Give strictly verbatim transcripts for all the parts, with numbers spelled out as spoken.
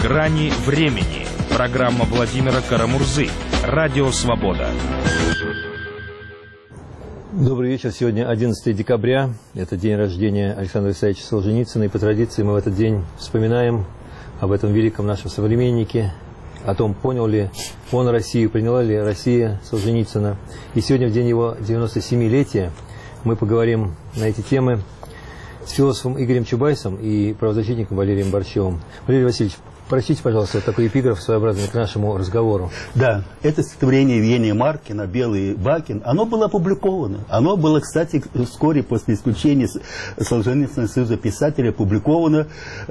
Грани времени. Программа Владимира Карамурзы. Радио Свобода. Добрый вечер. Сегодня одиннадцатое декабря. Это день рождения Александра Исаевича Солженицына. И по традиции мы в этот день вспоминаем об этом великом нашем современнике, о том, понял ли он Россию, приняла ли Россия Солженицына. И сегодня, в день его девяностосемилетия, мы поговорим на эти темы с философом Игорем Чубайсом и правозащитником Валерием Борщевым. Валерий Васильевич, прочтите, пожалуйста, такой эпиграф своеобразный к нашему разговору. Да, это стихотворение Евгения Маркина «Белый Бакин», оно было опубликовано. Оно было, кстати, вскоре после исключения Солженицына из Союза писателей опубликовано.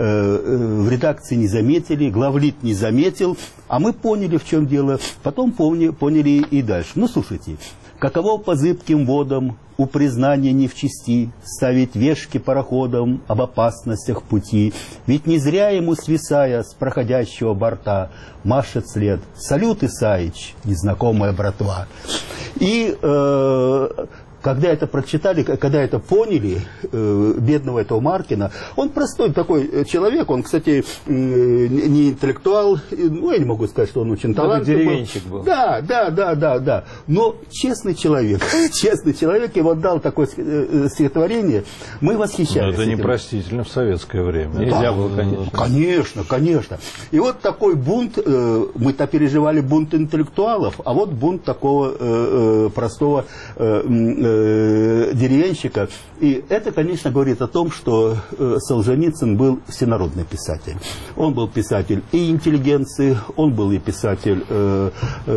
Э, в редакции не заметили, главлит не заметил, а мы поняли, в чем дело. Потом поняли, поняли и дальше. Ну, слушайте. Каково по зыбким водам у признания не в чести ставить вешки пароходам об опасностях пути? Ведь не зря ему, свисая с проходящего борта, машет след: «Салют, Исаич, незнакомая братва». И э, когда это прочитали, когда это поняли, э, бедного этого Маркина, он простой такой человек, он, кстати, э, не интеллектуал, ну, я не могу сказать, что он очень талантливый. Деревенщик был. Да, да, да, да, да. Но честный человек, честный человек, и вот дал такое стихотворение, мы восхищались. Но это этим. непростительно в советское время. Нельзя да, было, конечно. Конечно, конечно. И вот такой бунт, э, мы-то переживали бунт интеллектуалов, а вот бунт такого э, простого э, деревенщика. И это, конечно, говорит о том, что Солженицын был всенародный писатель. Он был писатель и интеллигенции, он был и писатель э,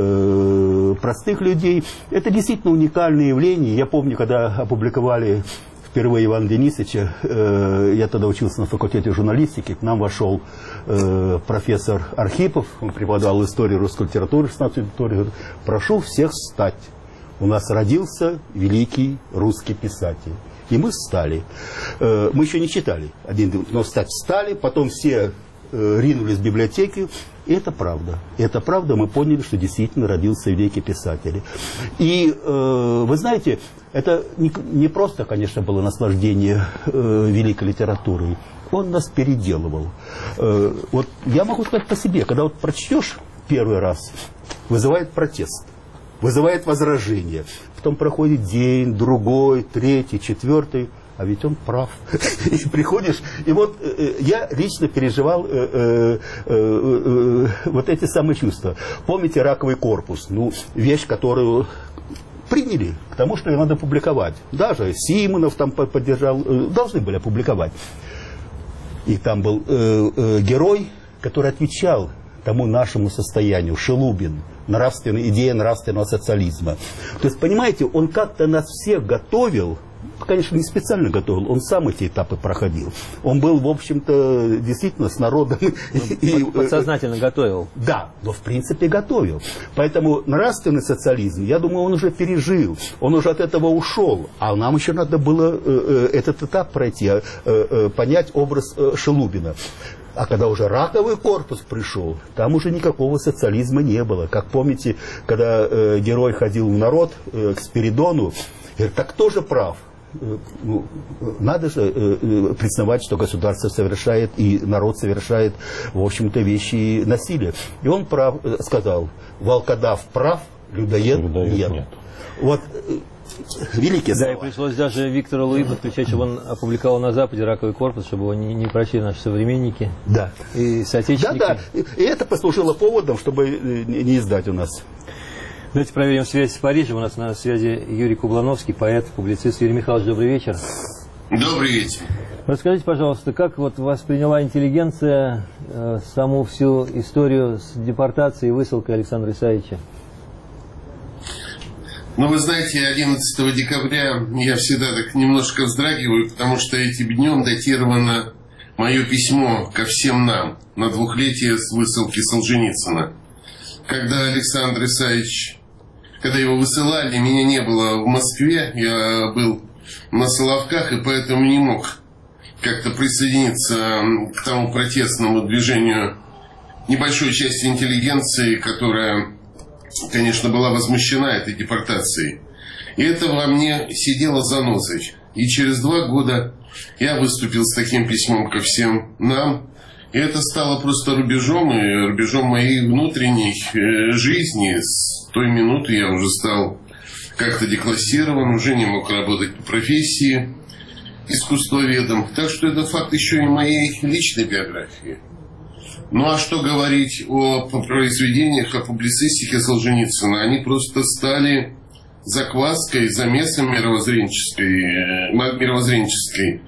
э, простых людей. Это действительно уникальное явление. Я помню, когда опубликовали впервые Ивана Денисовича, э, я тогда учился на факультете журналистики, к нам вошел э, профессор Архипов, он преподавал историю русской литературы, шестнадцатую историю, говорит: прошу всех встать. У нас родился великий русский писатель. И мы встали. Э, мы еще не читали, один, но встать встали, потом все э, ринулись в библиотеки. И это правда. И это правда, мы поняли, что действительно родился великий писатель. И э, вы знаете, это не, не просто, конечно, было наслаждение э, великой литературой. Он нас переделывал. Э, вот я могу сказать по себе, когда вот прочтешь первый раз, вызывает протест. Вызывает возражение. Потом проходит день, другой, третий, четвертый. А ведь он прав. И приходишь, и вот э, я лично переживал э, э, э, э, вот эти самые чувства. Помните раковый корпус? Ну, вещь, которую приняли к тому, что ее надо публиковать. Даже Симонов там поддержал, э, должны были опубликовать. И там был э, э, герой, который отвечал тому нашему состоянию, Шелубин, нравственная идея нравственного социализма. То есть, понимаете, он как-то нас всех готовил, конечно, не специально готовил, он сам эти этапы проходил. Он был, в общем-то, действительно с народом. И, подсознательно готовил. Да, но в принципе готовил. Поэтому нравственный социализм, я думаю, он уже пережил, он уже от этого ушел. А нам еще надо было э, этот этап пройти, э, э, понять образ э, Шелубина. А когда уже раковый корпус пришел, там уже никакого социализма не было. Как помните, когда э, герой ходил в народ э, к Спиридону, говорит: так кто же прав? Э, ну, надо же э, э, признавать, что государство совершает и народ совершает, в общем-то, вещи насилия. И он прав, э, сказал: волкодав прав, людоед, людоед нет. нет. Вот... Э, великие слова. Да, и пришлось даже Виктора Луи подключать, чтобы он опубликовал на Западе раковый корпус, чтобы его не, не прочли наши современники. Да. И соотечественники. Да, да. И это послужило поводом, чтобы не издать у нас. Давайте проверим связь с Парижем. У нас на связи Юрий Кублановский, поэт, публицист. Юрий Михайлович, добрый вечер. Добрый вечер. Расскажите, пожалуйста, как вот восприняла интеллигенция э, саму всю историю с депортацией и высылкой Александра Исаевича? Ну, вы знаете, одиннадцатого декабря я всегда так немножко вздрагиваю, потому что этим днем датировано мое письмо ко всем нам на двухлетие с высылки Солженицына. Когда Александр Исаевич, когда его высылали, меня не было в Москве, я был на Соловках, и поэтому не мог как-то присоединиться к тому протестному движению небольшой части интеллигенции, которая, конечно, была возмущена этой депортацией. И это во мне сидело занозой. И через два года я выступил с таким письмом ко всем нам. И это стало просто рубежом, и рубежом моей внутренней жизни. С той минуты я уже стал как-то деклассирован, уже не мог работать по профессии искусствоведом. Так что это факт еще и моей личной биографии. Ну а что говорить о произведениях, о публицистике Солженицына? Они просто стали закваской, замесом мировоззренческой, мировоззренческой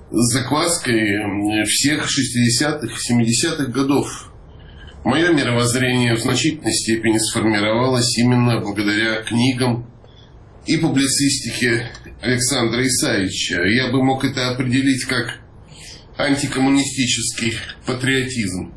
закваской всех шестидесятых, семидесятых годов. Мое мировоззрение в значительной степени сформировалось именно благодаря книгам и публицистике Александра Исаевича. Я бы мог это определить как антикоммунистический патриотизм.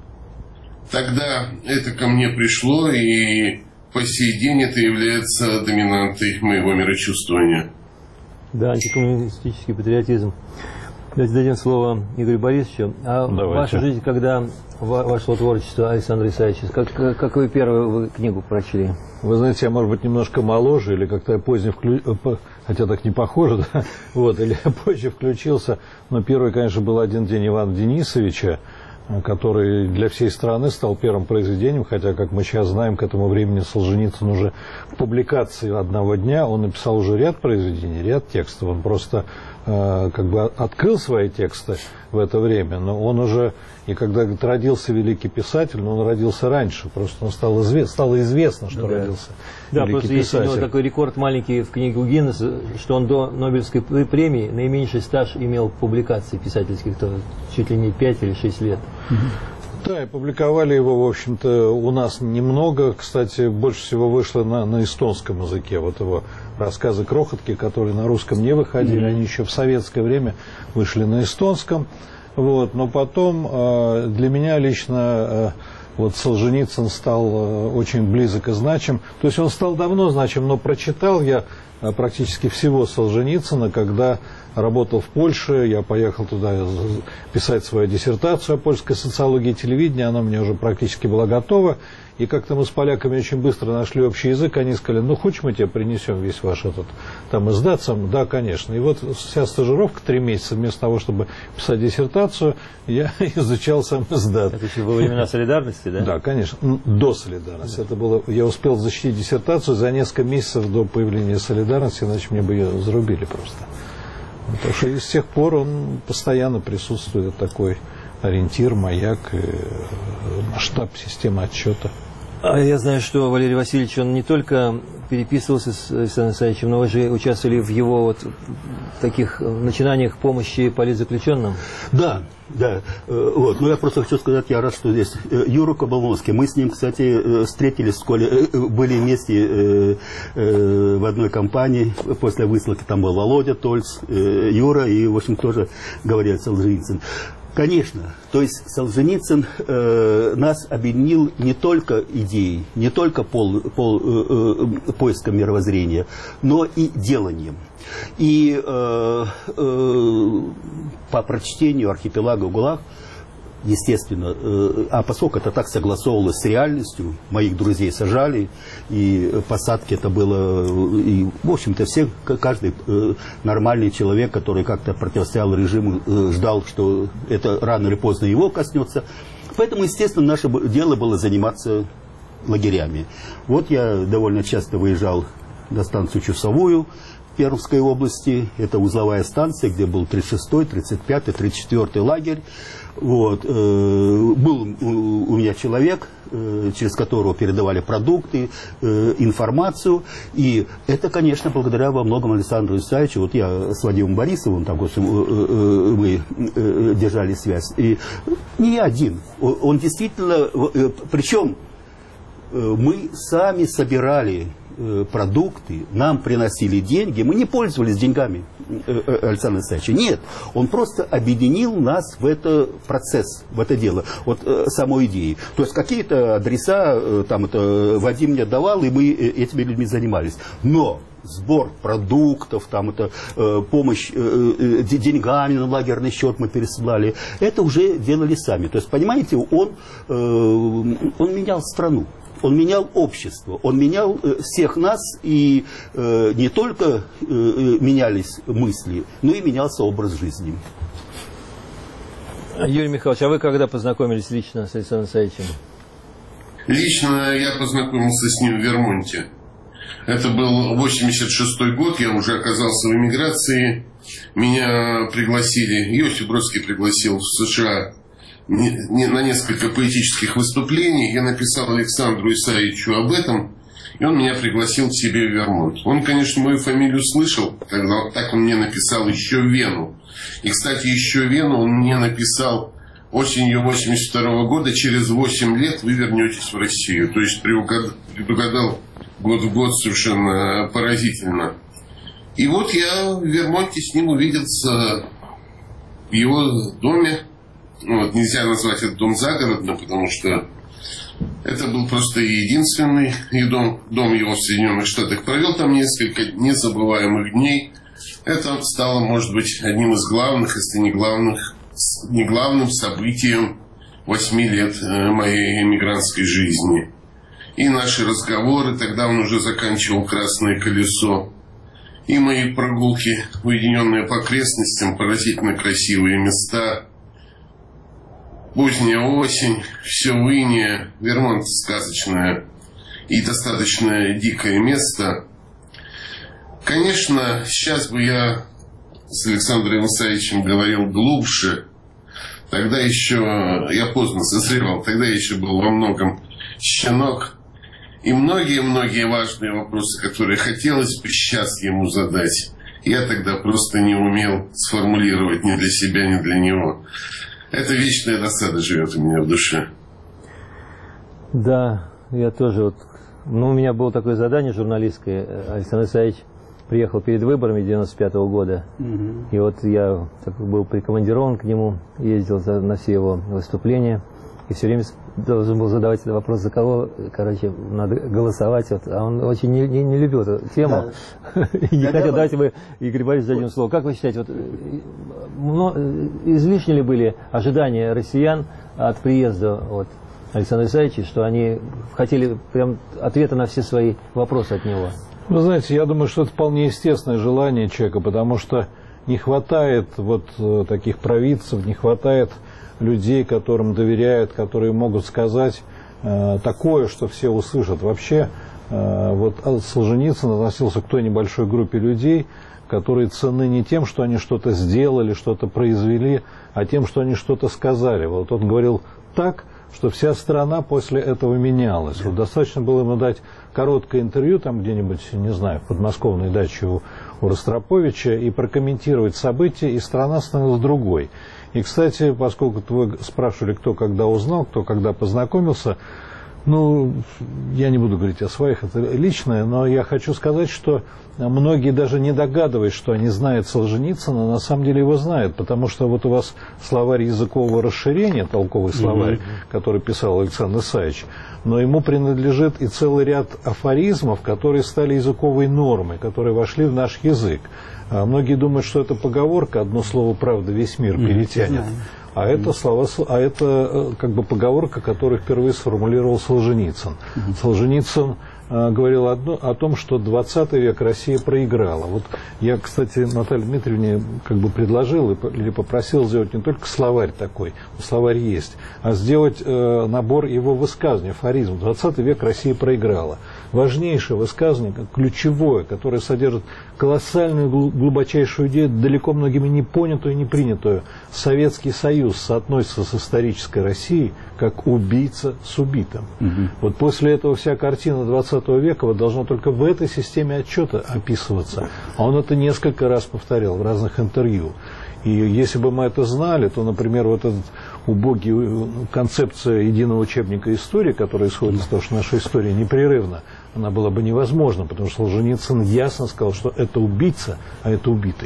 Тогда это ко мне пришло, и по сей день это является доминантой моего мирочувствования. Да, антикоммунистический патриотизм. Давайте дадим слово Игорю Борисовичу. А Давайте. Ваша жизнь, когда вошло творчество Александра Исаевича, как, как вы первую вы книгу прочли? Вы знаете, я, может быть, немножко моложе, или как-то я поздно включился, хотя так не похоже, да? Вот, или я позже включился. Но первый, конечно, был «Один день» Ивана Денисовича, который для всей страны стал первым произведением, хотя, как мы сейчас знаем, к этому времени Солженицын уже в публикации «Одного дня» он написал уже ряд произведений, ряд текстов. Он просто э, как бы открыл свои тексты в это время, но он уже, и когда говорит, родился великий писатель, но он родился раньше, просто он стал извест, стало известно, что да. родился да, великий просто писатель. есть у него такой рекорд маленький в книге Гиннесса, что он до Нобелевской премии наименьший стаж имел публикаций писательских, то чуть ли не пять или шесть лет. Да, и публиковали его, в общем-то, у нас немного. Кстати, больше всего вышло на, на эстонском языке. Вот его рассказы «Крохотки», которые на русском не выходили, mm-hmm. они еще в советское время вышли на эстонском. Вот. Но потом э, для меня лично э, вот Солженицын стал э, очень близок и значим. То есть он стал давно значим, но прочитал я э, практически всего Солженицына, когда работал в Польше, я поехал туда писать свою диссертацию о польской социологии и телевидении, она у меня уже практически была готова, и как-то мы с поляками очень быстро нашли общий язык, они сказали, ну, хочешь, мы тебе принесем весь ваш этот, там, издат сам? Да, конечно. И вот вся стажировка, три месяца, вместо того, чтобы писать диссертацию, я изучал сам издат. Это еще во времена солидарности, да? Да, конечно, до солидарности. Это было, я успел защитить диссертацию за несколько месяцев до появления солидарности, иначе мне бы ее зарубили просто. Потому что и с тех пор он постоянно присутствует, такой ориентир, маяк, масштаб системы отчета. А я знаю, что Валерий Васильевич, он не только переписывался с Александром Исаевичем, но вы же участвовали в его вот таких начинаниях помощи политзаключенным. Да, да. Вот. Но я просто хочу сказать, я рад, что здесь Юра Кабалновский. Мы с ним, кстати, встретились в школе, были вместе в одной компании. После высылки там был Володя Тольц, Юра, и, в общем, тоже говорил Солженицын. Конечно, то есть Солженицын э, нас объединил не только идеей, не только пол, пол, э, э, поиском мировоззрения, но и деланием. И э, э, по прочтению «Архипелага ГУЛАГ», естественно, э, а поскольку это так согласовывалось с реальностью, моих друзей сажали, и посадки это было, и, в общем-то, все, каждый э, нормальный человек, который как-то противостоял режиму, э, ждал, что это рано или поздно его коснется. Поэтому, естественно, наше дело было заниматься лагерями. Вот я довольно часто выезжал на станцию Чусовую в Пермской области, это узловая станция, где был тридцать шестой, тридцать пятый, тридцать четвёртый лагерь. Вот, э, был у меня человек, э, через которого передавали продукты, э, информацию. И это, конечно, благодаря во многом Александру Исаевичу. Вот я с Вадимом Борисовым, там, в общем, э, э, мы э, держали связь. И не я один. Он, он действительно... Э, причем э, мы сами собирали продукты, нам приносили деньги, мы не пользовались деньгами Александра Исаевича. Нет, он просто объединил нас в этот процесс, в это дело, вот самой идеи. То есть какие-то адреса там это Вадим мне давал, и мы этими людьми занимались. Но сбор продуктов, там это э, помощь э, э, деньгами на лагерный счет мы пересылали, это уже делали сами. То есть, понимаете, он, э, он менял страну. Он менял общество, он менял э, всех нас, и э, не только э, менялись мысли, но и менялся образ жизни. Юрий Михайлович, а вы когда познакомились лично с Александром Исаевичем? Лично я познакомился с ним в Вермонте. Это был восемьдесят шестой год, я уже оказался в эмиграции. Меня пригласили, Иосиф Бродский пригласил в США на несколько поэтических выступлений. Я написал Александру Исаевичу об этом, и он меня пригласил к себе в Вермонт. Он, конечно, мою фамилию слышал, тогда так он мне написал еще Вену. И, кстати, еще Вену он мне написал осенью восемьдесят второго года, через восемь лет вы вернетесь в Россию. То есть предугадал год в год совершенно поразительно. И вот я в Вермонте с ним увиделся в его доме. Вот, нельзя назвать этот дом загородным, потому что это был просто единственный дом, дом его в Соединенных Штатах. Провел там несколько незабываемых дней. Это стало, может быть, одним из главных, если не, главных, не главным событием восьми лет моей эмигрантской жизни. И наши разговоры, тогда он уже заканчивал «Красное колесо», и мои прогулки, уединенные по окрестностям, поразительно красивые места. Поздняя осень, все в ине, Вермонт сказочное и достаточно дикое место. Конечно, сейчас бы я с Александром Исаевичем говорил глубже. Тогда еще, я поздно созревал, тогда я еще был во многом щенок. И многие-многие важные вопросы, которые хотелось бы сейчас ему задать, я тогда просто не умел сформулировать ни для себя, ни для него. Эта вечная досада живет у меня в душе. Да, я тоже вот... Ну, у меня было такое задание журналистское. Александр Исаевич приехал перед выборами девяносто пятого года. Угу. И вот я был прикомандирован к нему, ездил за, на все его выступления. И все время должен был задавать этот вопрос, за кого, короче, надо голосовать. Вот. А он очень не, не, не любил эту тему. Да. И не хотел. Давайте вы, Игорь Борисович, дадим слово. Как вы считаете, вот, излишни ли были ожидания россиян от приезда вот, Александра Исаевича, что они хотели прям ответа на все свои вопросы от него? Вы знаете, я думаю, что это вполне естественное желание человека, потому что не хватает вот таких провидцев, не хватает людей, которым доверяют, которые могут сказать э, такое, что все услышат. Вообще, э, вот Солженицын относился к той небольшой группе людей, которые ценны не тем, что они что-то сделали, что-то произвели, а тем, что они что-то сказали. Вот он говорил так, что вся страна после этого менялась. Вот достаточно было ему дать короткое интервью, там где-нибудь, не знаю, в подмосковной даче у, у Ростроповича, и прокомментировать события, и страна становилась другой. И, кстати, поскольку вы спрашивали, кто когда узнал, кто когда познакомился, ну, я не буду говорить о своих, это личное, но я хочу сказать, что многие даже не догадываясь, что они знают Солженицына, на самом деле его знают, потому что вот у вас словарь языкового расширения, толковый словарь, mm-hmm. который писал Александр Исаевич, но ему принадлежит и целый ряд афоризмов, которые стали языковой нормой, которые вошли в наш язык. А многие думают, что это поговорка, одно слово «правда» весь мир перетянет. Mm-hmm. А это, слова, а это как бы поговорка, которую впервые сформулировал Солженицын. Mm-hmm. Солженицын э, говорил одно, о том, что двадцатый век Россия проиграла. Вот я, кстати, Наталье Дмитриевне как бы предложил или попросил сделать не только словарь такой, словарь есть, а сделать э, набор его высказываний, афоризм. двадцатый век Россия проиграла. Важнейшее высказывание, ключевое, которое содержит колоссальную глубочайшую идею, далеко многими не понятую и не принятую. Советский Союз соотносится с исторической Россией как убийца с убитым. Угу. Вот после этого вся картина двадцатого века вот должна только в этой системе отчета описываться. А он это несколько раз повторял в разных интервью. И если бы мы это знали, то, например, вот эта убогий концепция единого учебника истории, которая исходит из того, что наша история непрерывна, она была бы невозможна, потому что Солженицын ясно сказал, что это убийца, а это убитый.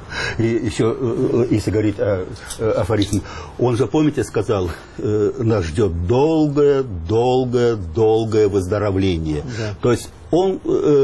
И еще, если говорить о афоризме, он же, помните, сказал, нас ждет долгое, долгое, долгое выздоровление. Да. То есть он,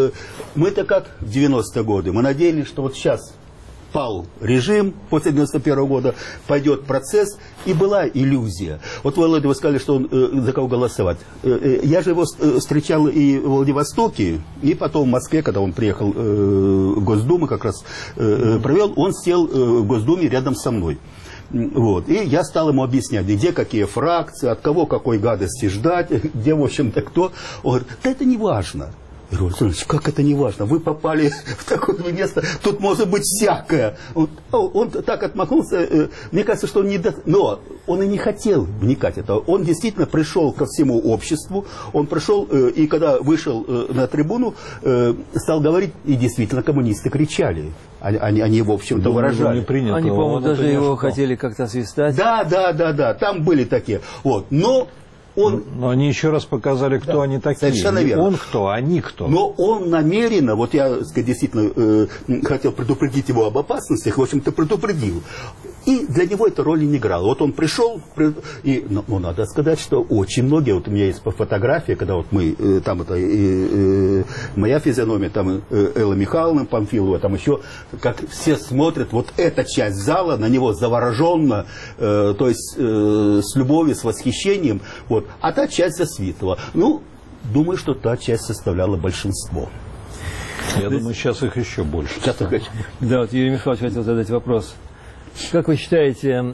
мы-то как в девяностые годы, мы надеялись, что вот сейчас пал режим после девяносто первого года, пойдет процесс, и была иллюзия. Вот, Володя, вы сказали, что он э, за кого голосовать. Э, э, я же его э, встречал и в Владивостоке, и потом в Москве, когда он приехал э, в Госдуму, как раз э, провел, он сел э, в Госдуме рядом со мной. Вот. И я стал ему объяснять, где какие фракции, от кого какой гадости ждать, где, в общем-то, кто. Он говорит, да это не важно. Я говорю, Александр Ильич, как это не важно? Вы попали в такое место, тут может быть всякое. Он, он так отмахнулся, мне кажется, что он не... До... Но он и не хотел вникать в это. Он действительно пришел ко всему обществу, он пришел, и когда вышел на трибуну, стал говорить, и действительно коммунисты кричали. Они, они, они в общем-то, выражали. Принято, они, по-моему, даже его хотели как-то освистать. Да, да, да, да, там были такие. Вот. Но... Он... Но они еще раз показали, кто да, они такие. Совершенно верно. Он кто, они кто. Но он намеренно, вот я, сказать, действительно э, хотел предупредить его об опасностях, в общем-то, предупредил. И для него эта роль не играла. Вот он пришел, и, ну, ну, надо сказать, что очень многие, вот у меня есть фотография, когда вот мы, э, там это, э, э, моя физиономия, там э, Элла Михайловна Памфилова, там еще, как все смотрят, вот эта часть зала, на него завороженно, э, то есть э, с любовью, с восхищением, вот. А та часть засвитывала. Ну, думаю, что та часть составляла большинство. Я думаю, сейчас их еще больше. Сейчас их... Да, вот Юрий Михайлович хотел задать вопрос. Как вы считаете,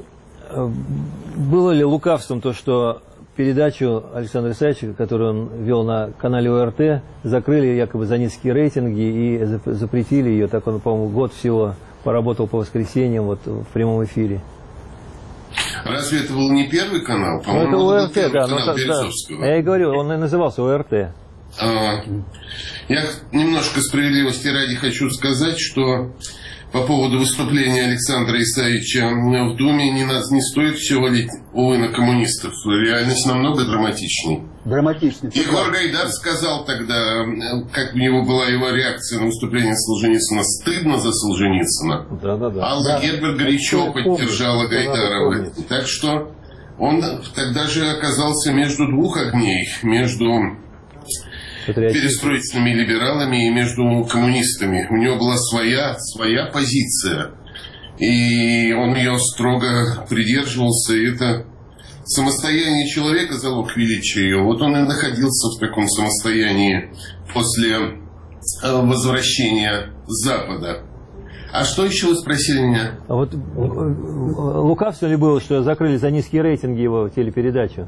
было ли лукавством то, что передачу Александра Исаевича, которую он вел на канале О Р Т, закрыли якобы за низкие рейтинги и запретили ее, так он, по-моему, год всего поработал по воскресеньям вот, в прямом эфире? Разве это был не первый канал? По-моему, это О Р Т, да. Канал Березовского. Да. Я и говорю, он и назывался О Р Т. А, я немножко справедливости ради хочу сказать, что по поводу выступления Александра Исаевича в Думе не, нас, не стоит все валить, увы, на коммунистов. Реальность намного драматичней. Драматичней. Егор Гайдар сказал тогда, как у него была его реакция на выступление Солженицына, стыдно за Солженицына. Да, да, да. Алла да. Гербер горячо поддержала Гайдарова. Так что он тогда же оказался между двух огней, между перестроительными либералами и между коммунистами. У него была своя, своя позиция. И он ее строго придерживался. И это самостояние человека залог величия ее. Вот он и находился в таком самостоянии после возвращения с Запада. А что еще вы спросили меня? А вот лукавство ли было, что закрыли за низкие рейтинги его телепередачу?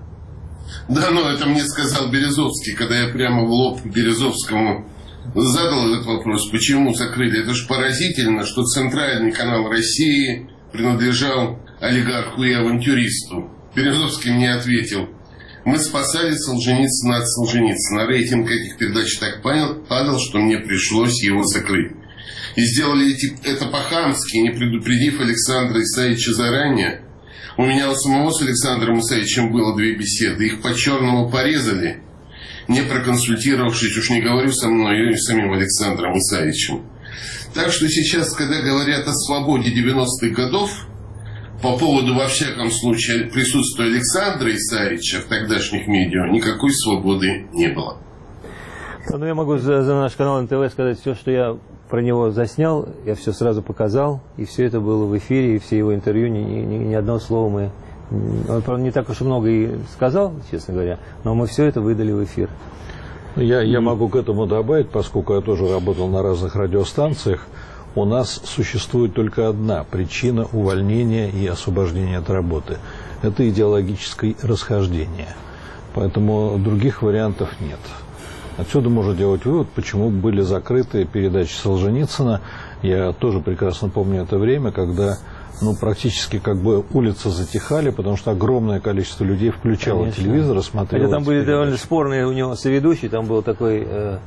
Да, но это мне сказал Березовский, когда я прямо в лоб Березовскому задал этот вопрос, почему закрыли. Это же поразительно, что центральный канал России принадлежал олигарху и авантюристу. Березовский мне ответил, мы спасали Солженицына от Солженицына. Рейтинг этих передач так падал, что мне пришлось его закрыть. И сделали это по-хамски, не предупредив Александра Исаевича заранее. У меня у самого с Александром Исаевичем было две беседы. Их по-черному порезали, не проконсультировавшись, уж не говорю со мной и самим Александром Исаевичем. Так что сейчас, когда говорят о свободе девяностых годов, по поводу, во всяком случае, присутствия Александра Исаевича в тогдашних медиа, никакой свободы не было. Ну, я могу за, за наш канал Эн Тэ Вэ сказать все, что я про него заснял, я все сразу показал, и все это было в эфире, и все его интервью, ни, ни, ни одного слова мы... Он, правда, не так уж и много и сказал, честно говоря, но мы все это выдали в эфир. Я, я могу к этому добавить, поскольку я тоже работал на разных радиостанциях, у нас существует только одна причина увольнения и освобождения от работы. Это идеологическое расхождение. Поэтому других вариантов нет. Отсюда можно делать вывод, почему были закрыты передачи Солженицына. Я тоже прекрасно помню это время, когда ну, практически как бы улицы затихали, потому что огромное количество людей включало Конечно. телевизор и смотрело. Хотя там были передачи. Довольно спорные у него соведущие. Там был такой э,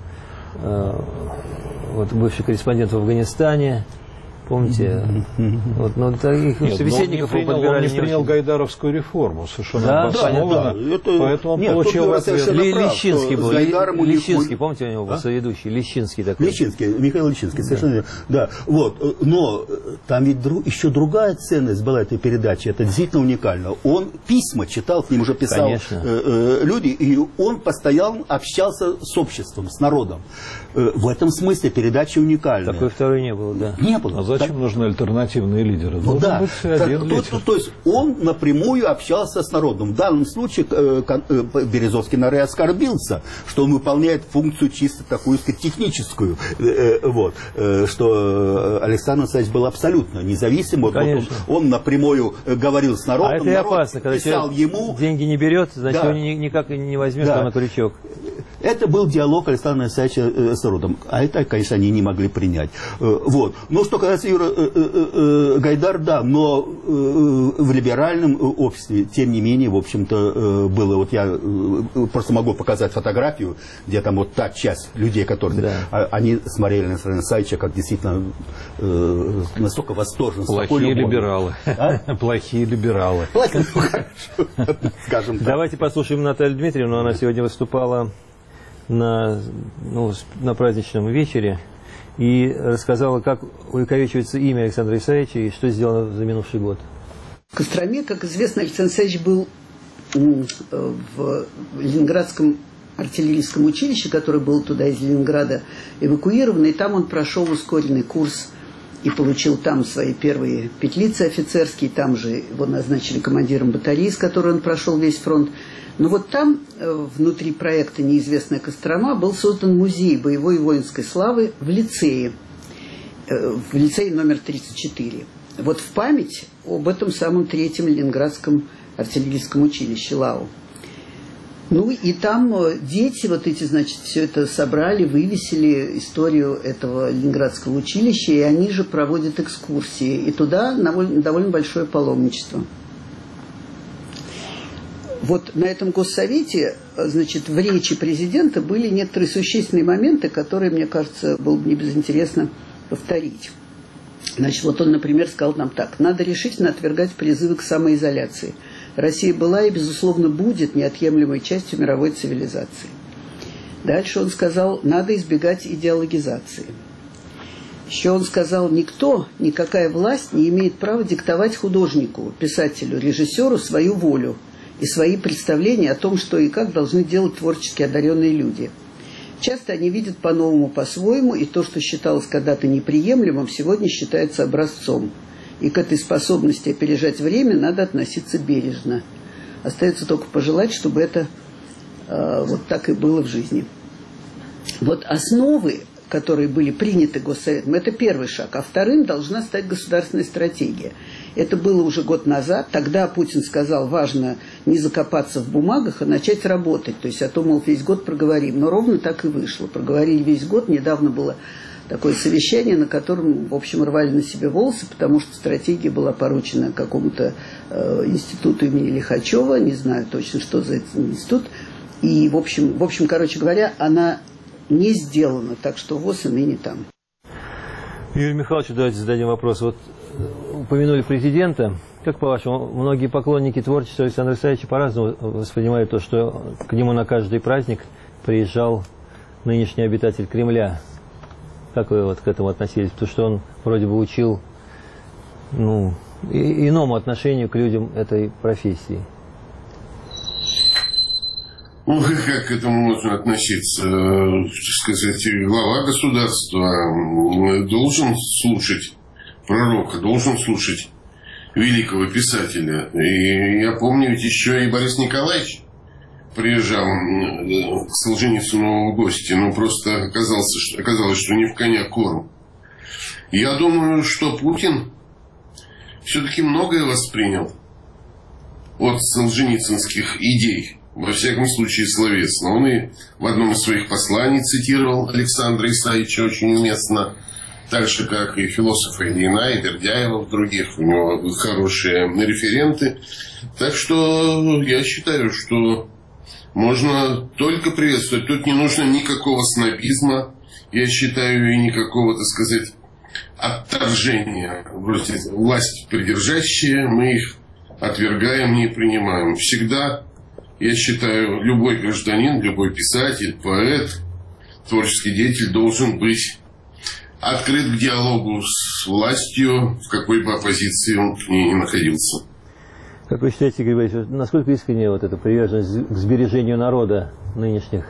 э, вот, бывший корреспондент в Афганистане. Помните? Вот, но таких Нет, собеседников он не принял, он не принял гайдаровскую реформу, совершенно да, обоснованно, да, это... поэтому он Нет, получил ответ. Лещинский был, Лещинский, помните, у него был а? соведущий, Лещинский такой. Лещинский, Михаил Лещинский, совершенно верно. Да. Да, вот, но там ведь друг, еще другая ценность была этой передачи, это действительно уникально. Он письма читал, к ним уже писал э, э, люди, и он постоянно общался с обществом, с народом. Э, в этом смысле передача уникальная. Такой второй не было, да. Не было. А зачем так... нужны альтернативные лидеры? Ну, да. быть один так, то, то, то есть он напрямую общался с народом. В данном случае э, э, Березовский, наверное, оскорбился, что он выполняет функцию чисто такую, сказать, техническую. Э, э, вот, э, что Александр Александрович был абсолютно независим. Вот, вот он, он напрямую говорил с народом. А это и народ опасно, когда писал ему. Деньги не берет, значит, да. его никак не возьмешь да. на крючок. Это был диалог Александра Александровича с народом. А это, конечно, они не могли принять. Вот. Ну, что касается Юра Гайдар, да, но в либеральном обществе, тем не менее, в общем-то, было, вот я просто могу показать фотографию, где там вот та часть людей, которые, да. они смотрели на Александра Александровича, как действительно настолько восторженно. Плохие либералы. А? Плохие либералы. Скажем так. Давайте послушаем Наталью Дмитриевну. Она сегодня выступала на, ну, на праздничном вечере и рассказала, как увековечивается имя Александра Исаевича и что сделано за минувший год. В Костроме, как известно, Александр Исаевич был в Ленинградском артиллерийском училище, которое было туда из Ленинграда эвакуировано, и там он прошел ускоренный курс и получил там свои первые петлицы офицерские, там же его назначили командиром батареи, с которой он прошел весь фронт. Но вот там, внутри проекта «Неизвестная Кострома», был создан музей боевой и воинской славы в лицее, в лицее номер тридцать четыре. Вот в память об этом самом третьем Ленинградском артиллерийском училище ЛАУ. Ну и там дети вот эти, значит, все это собрали, вывесили историю этого Ленинградского училища, и они же проводят экскурсии. И туда довольно, довольно большое паломничество. Вот на этом госсовете, значит, в речи президента были некоторые существенные моменты, которые, мне кажется, было бы не безинтересно повторить. Значит, вот он, например, сказал нам так: надо решительно отвергать призывы к самоизоляции. Россия была и, безусловно, будет неотъемлемой частью мировой цивилизации. Дальше он сказал, надо избегать идеологизации. Еще он сказал, никто, никакая власть не имеет права диктовать художнику, писателю, режиссеру свою волю и свои представления о том, что и как должны делать творчески одаренные люди. Часто они видят по-новому, по-своему, и то, что считалось когда-то неприемлемым, сегодня считается образцом. И к этой способности опережать время надо относиться бережно. Остается только пожелать, чтобы это э, вот так и было в жизни. Вот основы, которые были приняты Госсоветом, это первый шаг. А вторым должна стать государственная стратегия. Это было уже год назад. Тогда Путин сказал, важно не закопаться в бумагах, а начать работать. То есть, а то, мол, весь год проговорим. Но ровно так и вышло. Проговорили весь год. Недавно было такое совещание, на котором, в общем, рвали на себе волосы, потому что стратегия была поручена какому-то э, институту имени Лихачева. Не знаю точно, что за этот институт. И, в общем, в общем, короче говоря, она не сделана. Так что ВОЗ и ныне там. Юрию Михайловичу давайте зададим вопрос. Вот упомянули президента. Как по-вашему, многие поклонники творчества Александра Исаевича по-разному воспринимают то, что к нему на каждый праздник приезжал нынешний обитатель Кремля. Как вы вот к этому относились? Потому что он вроде бы учил, ну, и, иному отношению к людям этой профессии. Ну, как к этому можно относиться? Сказать, глава государства должен слушать пророка, должен слушать великого писателя. И я помню, ведь еще и Борис Николаевич приезжал к Солженицыну в гости, но просто оказалось, что, оказалось, что не в коня корм. Я думаю, что Путин все-таки многое воспринял от солженицынских идей. Во всяком случае, словесно. Он и в одном из своих посланий цитировал Александра Исаевича очень уместно, так же, как и философа Ильина, и Бердяева, в других. У него хорошие референты. Так что я считаю, что можно только приветствовать. Тут не нужно никакого снобизма, я считаю, и никакого, так сказать, отторжения. Вроде власть придержащие, мы их отвергаем, не принимаем. Всегда, я считаю, любой гражданин, любой писатель, поэт, творческий деятель должен быть открыт к диалогу с властью, в какой бы оппозиции он к ней не находился. Как вы считаете, Игорь Борисович, насколько искренне вот эта приверженность к сбережению народа нынешних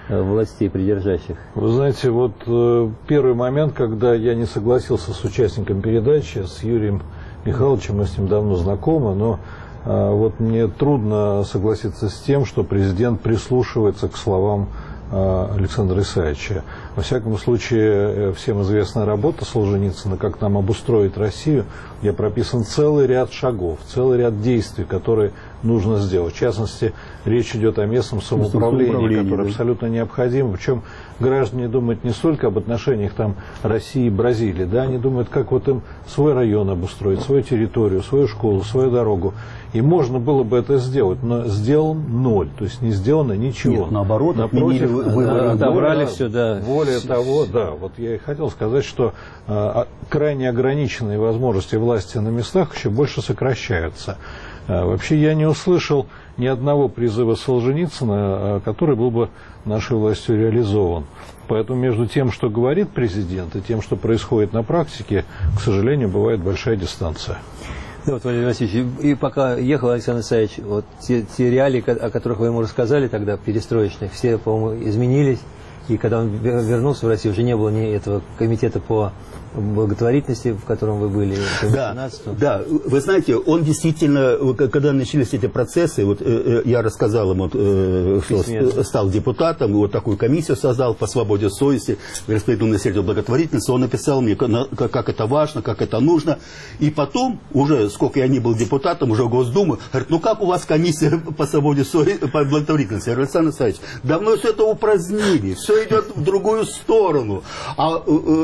властей придержащих? Вы знаете, вот э, первый момент, когда я не согласился с участником передачи, с Юрием Михайловичем, мы с ним давно знакомы, но э, вот мне трудно согласиться с тем, что президент прислушивается к словам Александра Исаевича. Во всяком случае, всем известная работа Солженицына «Как нам обустроить Россию», где прописан целый ряд шагов, целый ряд действий, которые нужно сделать. В частности, речь идет о местном самоуправлении, которое да. абсолютно необходимо. Причем граждане думают не столько об отношениях там, России и Бразилии, да, они думают, как вот им свой район обустроить, свою территорию, свою школу, свою дорогу. И можно было бы это сделать, но сделан ноль, то есть не сделано ничего. Нет, наоборот, напротив, выборы, отобрали все, да. Более того, да, вот я и хотел сказать, что э, крайне ограниченные возможности власти на местах еще больше сокращаются. Э, вообще я не услышал ни одного призыва Солженицына, э, который был бы нашей властью реализован. Поэтому между тем, что говорит президент, и тем, что происходит на практике, к сожалению, бывает большая дистанция. Да, вот, Владимир Васильевич, и пока ехал Александр Исаевич, вот те, те реалии, о которых вы ему рассказали тогда, перестроечных, все, по-моему, изменились. И когда он вернулся в Россию, уже не было ни этого комитета по благотворительности, в котором вы были. Да, да, вы знаете, он действительно, когда начались эти процессы, вот э, я рассказал ему, э, что стал депутатом, и вот такую комиссию создал по свободе совести, распределенную сетью благотворительности, он написал мне, как это важно, как это нужно, и потом, уже сколько я не был депутатом, уже в Госдуму, говорит, ну как у вас комиссия по свободе совести, по благотворительности? Я говорю, Александр Александрович, давно все это упразднили, все идет в другую сторону, а э,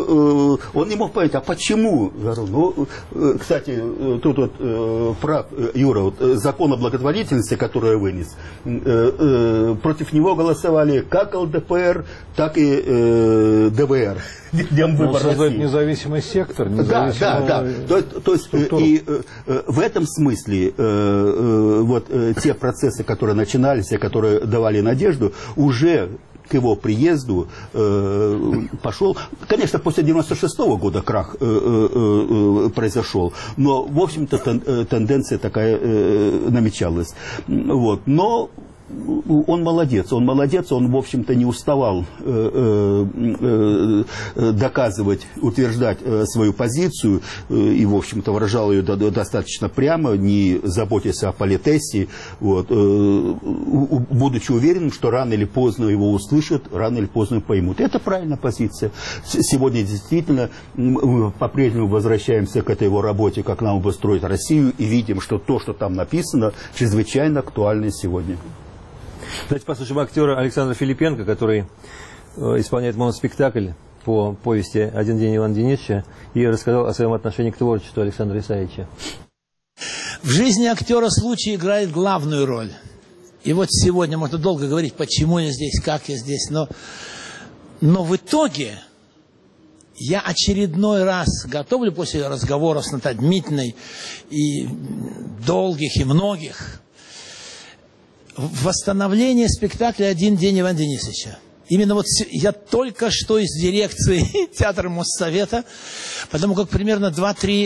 э, он не мог понять, а почему? Ну, кстати, тут вот э, прав Юра, вот, закон о благотворительности, который я вынес, э, э, против него голосовали как эл дэ пэ эр, так и э, дэ вэ эр. Он создает независимый сектор, независимый... Да, да, да. То, то есть, и э, в этом смысле э, э, вот э, те процессы, которые начинались и которые давали надежду, уже к его приезду э, пошел. Конечно, после девяносто шестого года крах э, э, э, произошел, но, в общем-то, тен, тенденция такая э, намечалась. Вот. Но он молодец, он молодец, он, в общем-то, не уставал э, э, э, доказывать, утверждать э, свою позицию э, и, в общем-то, выражал ее до, достаточно прямо, не заботясь о политесе, вот, э, будучи уверенным, что рано или поздно его услышат, рано или поздно поймут. Это правильная позиция. Сегодня действительно мы по-прежнему возвращаемся к этой его работе, как нам обустроить Россию, и видим, что то, что там написано, чрезвычайно актуально сегодня. Давайте послушаем актера Александра Филипенко, который э, исполняет моноспектакль по повести «Один день Ивана Денисовича» и рассказал о своем отношении к творчеству Александра Исаевича. В жизни актера случай играет главную роль. И вот сегодня можно долго говорить, почему я здесь, как я здесь, но, но в итоге я очередной раз готовлю после разговоров с Натальей Дмитриевной и долгих и многих восстановление спектакля «Один день Ивана Денисовича». Именно вот я только что из дирекции театра Моссовета, потому как примерно два-три,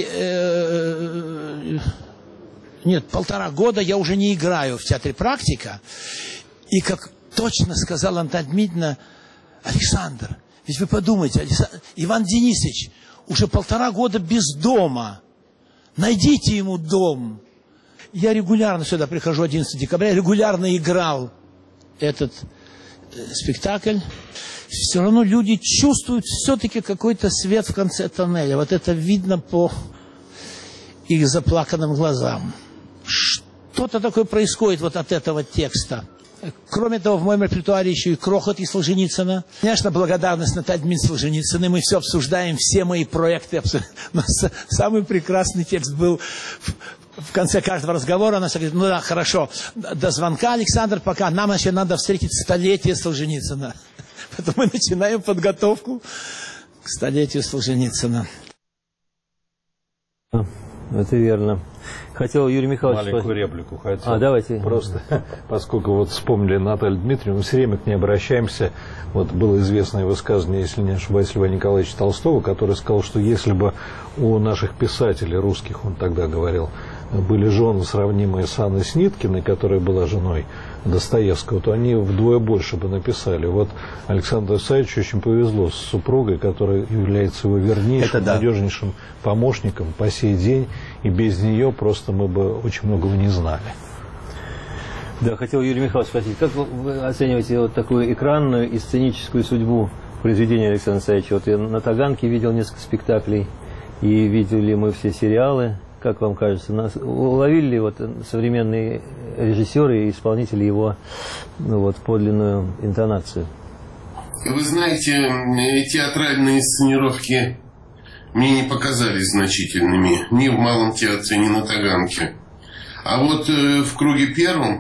э, нет, полтора года я уже не играю в театре «Практика». И как точно сказала Наталья Дмитриевна: Александр, ведь вы подумайте, Александр, Иван Денисович уже полтора года без дома. Найдите ему дом. Я регулярно сюда прихожу одиннадцатого декабря, регулярно играл этот э, спектакль. Все равно люди чувствуют все-таки какой-то свет в конце тоннеля. Вот это видно по их заплаканным глазам. Что-то такое происходит вот от этого текста. Кроме того, в моем репертуаре еще и «Крохот» и Солженицына. Конечно, благодарность Наталье Дмитриевне Солженицыной. Мы все обсуждаем, все мои проекты. Но самый прекрасный текст был в конце каждого разговора. Она говорит: ну да, хорошо, до звонка, Александр, пока. Нам еще надо встретить столетие Солженицына. Поэтому мы начинаем подготовку к столетию Солженицына. Это верно. Хотел Юрий Михайлович... Маленькую спросить. реплику хотел. А, давайте. Просто, поскольку вот вспомнили Наталью Дмитриевну, мы все время к ней обращаемся. Вот было известное высказывание, если не ошибаюсь, Льва Николаевича Толстого, который сказал, что если бы у наших писателей русских, он тогда говорил, были жены, сравнимые с Анной Сниткиной, которая была женой Достоевского, то они вдвое больше бы написали. Вот Александру Исаевичу очень повезло с супругой, которая является его вернейшим, да. надежнейшим помощником по сей день, и без нее просто мы бы очень многого не знали. Да, хотел Юрий Михайлович спросить, как вы оцениваете вот такую экранную и сценическую судьбу произведения Александра Исаевича? Вот я на Таганке видел несколько спектаклей, и видели мы все сериалы. Как вам кажется, нас уловили ли вот современные режиссеры и исполнители его, ну, вот, подлинную интонацию? Вы знаете, театральные сценировки мне не показались значительными ни в Малом театре, ни на Таганке. А вот в «Круге первом»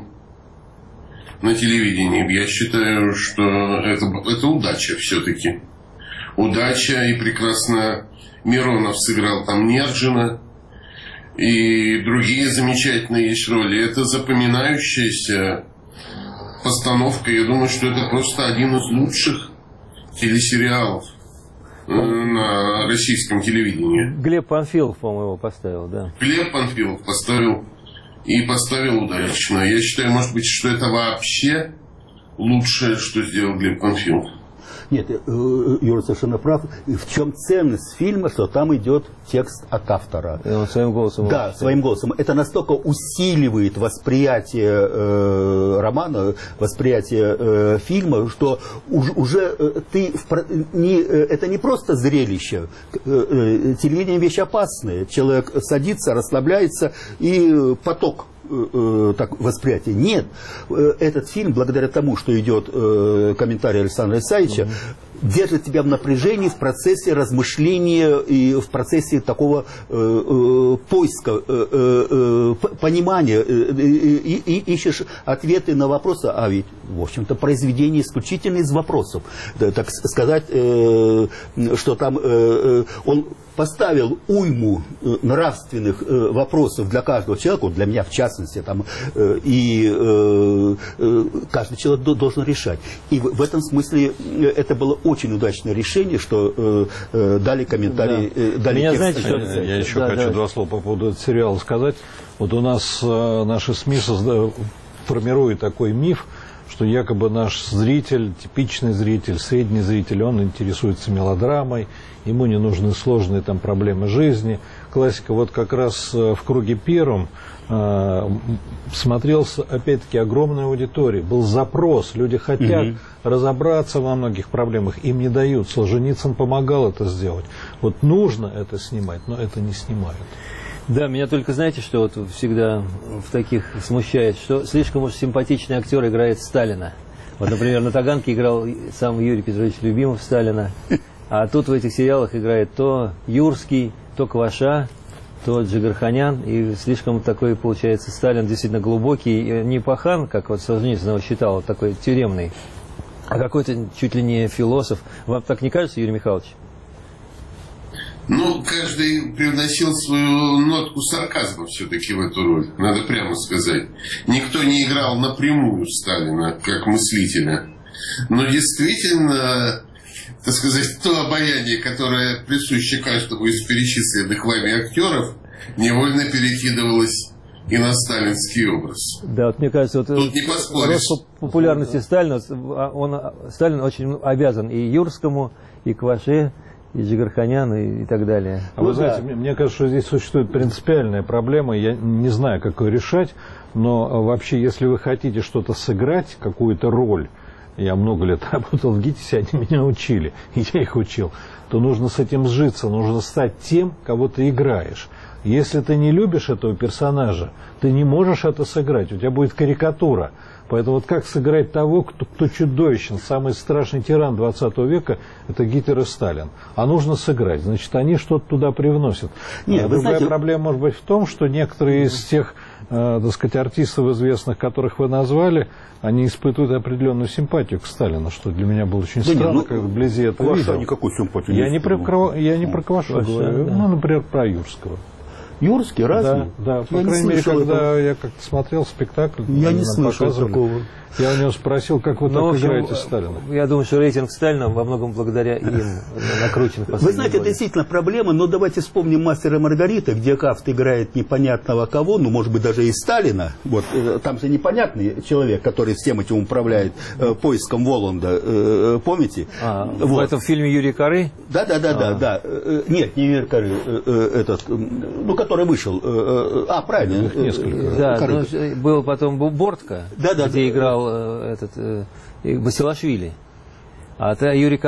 на телевидении я считаю, что это, это удача все-таки. Удача, и прекрасно Миронов сыграл там Нержина. И другие замечательные есть роли. Это запоминающаяся постановка. Я думаю, что это просто один из лучших телесериалов на российском телевидении. Глеб Панфилов, по-моему, его поставил, да? Глеб Панфилов поставил, и поставил удачно. Я считаю, может быть, что это вообще лучшее, что сделал Глеб Панфилов. Нет, Юра совершенно прав. И в чем ценность фильма, что там идет текст от автора. И он своим голосом. Да, своим голосом. Это настолько усиливает восприятие э, романа, восприятие э, фильма, что уж, уже э, ты в, не, э, это не просто зрелище. Э, э, телевидение вещь опасная. Человек садится, расслабляется, и поток так восприятие. Нет. Этот фильм, благодаря тому, что идет э, комментарий Александра Исаевича, mm-hmm. держит тебя в напряжении в процессе размышления и в процессе такого э, э, поиска, э, э, понимания. Э, и, и ищешь ответы на вопросы. А ведь, в общем-то, произведение исключительно из вопросов. Да, так сказать, э, что там э, он поставил уйму нравственных э, вопросов для каждого человека, для меня в частности, там, э, и э, э, каждый человек должен решать. И в, в этом смысле это было очень удачное решение, что э, э, дали комментарий, да. э, дали Меня, текст. знаете, что... Я еще да, хочу да. два слова по поводу этого сериала сказать. Вот у нас э, наши СМИ созда... формируют такой миф, что якобы наш зритель, типичный зритель, средний зритель, он интересуется мелодрамой, ему не нужны сложные там проблемы жизни. Классика. Вот как раз в «Круге первом» э, смотрелся, опять-таки, огромной аудиторией. Был запрос, люди хотят угу. разобраться во многих проблемах, им не дают. Солженицын помогал это сделать. Вот нужно это снимать, но это не снимают. Да, меня только, знаете, что вот всегда в таких смущает, что слишком уж симпатичный актер играет Сталина. Вот, например, на Таганке играл сам Юрий Петрович Любимов Сталина, а тут в этих сериалах играет то Юрский, то Кваша, то Джигарханян, и слишком такой, получается, Сталин действительно глубокий, не пахан, как вот Солженицын его считал, вот такой тюремный, а какой-то чуть ли не философ. Вам так не кажется, Юрий Михайлович? Ну, каждый привносил свою нотку сарказма все-таки в эту роль, надо прямо сказать. Никто не играл напрямую Сталина, как мыслителя. Но действительно, так сказать, то обаяние, которое присуще каждому из перечисленных вами актеров, невольно перекидывалось и на сталинский образ. Да, вот мне кажется, вот тут не поспоришь. Рост популярности Сталина, он, Сталин очень обязан и Юрскому, и Кваше, и Джигарханян, и, и так далее. А вы знаете, мне, мне кажется, что здесь существует принципиальная проблема, я не знаю, как ее решать, но вообще, если вы хотите что-то сыграть, какую-то роль, я много лет работал в ГИТИСе, они меня учили, и я их учил, то нужно с этим сжиться, нужно стать тем, кого ты играешь. Если ты не любишь этого персонажа, ты не можешь это сыграть, у тебя будет карикатура. Поэтому вот как сыграть того, кто, кто чудовищен, самый страшный тиран двадцатого века, это Гитлер и Сталин. А нужно сыграть, значит, они что-то туда привносят. Нет, а вы другая знаете... проблема может быть в том, что некоторые из тех, э, так сказать, артистов известных, которых вы назвали, они испытывают определенную симпатию к Сталину, что для меня было очень да странно, ну, как вблизи это видел. Никакой симпатии я не, не про, я не про Квашу говорю, да. ну, например, про Юрского. Юрский, разве? Да, да. По Я крайней мере, когда этого. я как-то смотрел спектакль, я не слышал такого. Я у него спросил, как вы Но, так в общем, играете Сталина. Я думаю, что рейтинг Сталина во многом благодаря им накручен. Вы знаете, это действительно проблема, но давайте вспомним «Мастера и Маргарита», где Кафт играет непонятного кого, ну, может быть, даже и Сталина. Вот, там же непонятный человек, который всем этим управляет, э, поиском Воланда, э, помните? А, вот. В этом фильме Юрий Коры? Да, да, да, а. да, да. Э, нет, не Юрий Коры, э, э, этот, э, ну, который вышел. Э, э, а, правильно. Их несколько. Да, ну, был потом Бортко, да, да, где да. играл э, этот э, Басилашвили. А это Юрий,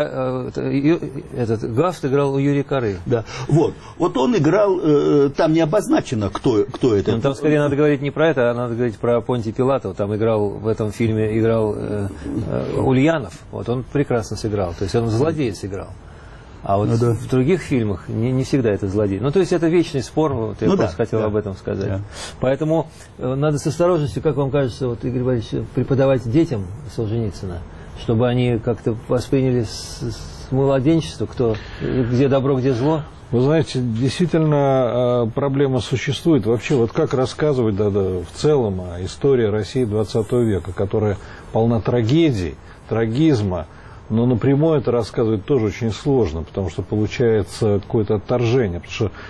э, этот Гафт играл у Юрия Коры. Да, вот. Вот он играл, э, там не обозначено, кто, кто это. Ну, там скорее надо говорить не про это, а надо говорить про Понтия Пилатова. Там играл, в этом фильме играл э, э, Ульянов. Вот он прекрасно сыграл. То есть он злодея сыграл. А вот ну, да. в других фильмах не, не всегда это злодей. Ну, то есть это вечный спор, вот я ну, просто да, хотел да. об этом сказать. Да. Поэтому э, надо с осторожностью, как вам кажется, вот, Игорь Борисович, преподавать детям Солженицына, чтобы они как-то восприняли с, с младенчества, кто, где добро, где зло. Вы знаете, действительно проблема существует. Вообще, вот как рассказывать да, да, в целом о истории России двадцатого века, которая полна трагедий, трагизма, но напрямую это рассказывать тоже очень сложно, потому что получается какое-то отторжение, потому что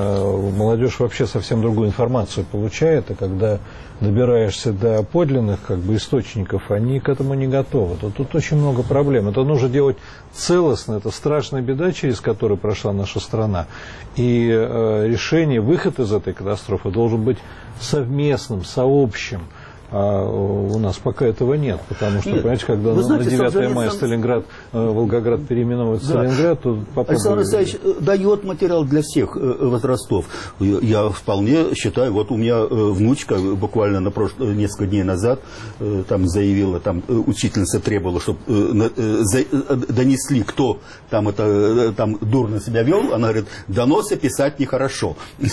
э, молодежь вообще совсем другую информацию получает, и когда добираешься до подлинных как бы, источников, они к этому не готовы. Тут, тут очень много проблем. Это нужно делать целостно, это страшная беда, через которую прошла наша страна. И э, решение, выход из этой катастрофы должен быть совместным, сообщим. А у нас пока этого нет, потому что, нет, понимаете, когда на девятое мая Сталинград, Волгоград переименовывает да. Сталинград, то попробуем... Александр Александрович дает материал для всех возрастов. Я вполне считаю, вот у меня внучка буквально на прош... несколько дней назад там заявила, там учительница требовала, чтобы донесли, кто там, это, там дурно себя вел. Она говорит, доносы писать нехорошо.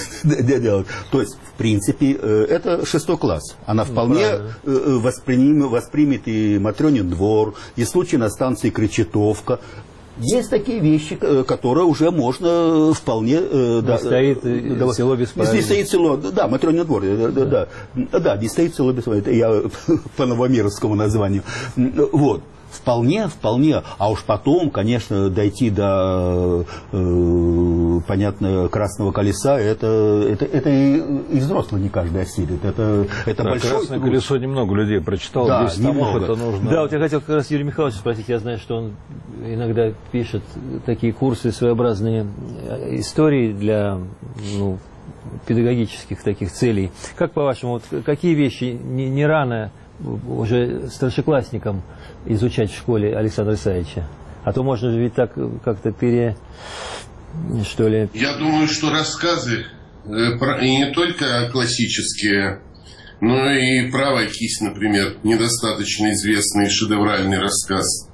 То есть, в принципе, это шестой класс. Она вполне Воспримет, воспримет и Матрёнин двор, и случай на станции Кречетовка. Есть такие вещи, которые уже можно вполне... Не да, стоит да, село без правил. Не стоит село, да, Матрёнин двор, да, да, да, да, не стоит село без правил, это я по новомировскому названию. Вот. Вполне, вполне. А уж потом, конечно, дойти до, э, понятно, Красного колеса, это, это, это и, и взрослый не каждый осилит. Это, это да, большой... Красное колесо немного людей прочитал, да, десять томов это нужно. Да, вот я хотел как раз Юрия Михайловича спросить, я знаю, что он иногда пишет такие курсы, своеобразные истории для, ну, педагогических таких целей. Как по-вашему, вот какие вещи не, не рано уже старшеклассникам изучать в школе Александра Исаевича? А то можно же ведь так как-то пере... что ли... Я думаю, что рассказы, и не только классические, но и «Правая кисть», например, недостаточно известный шедевральный рассказ.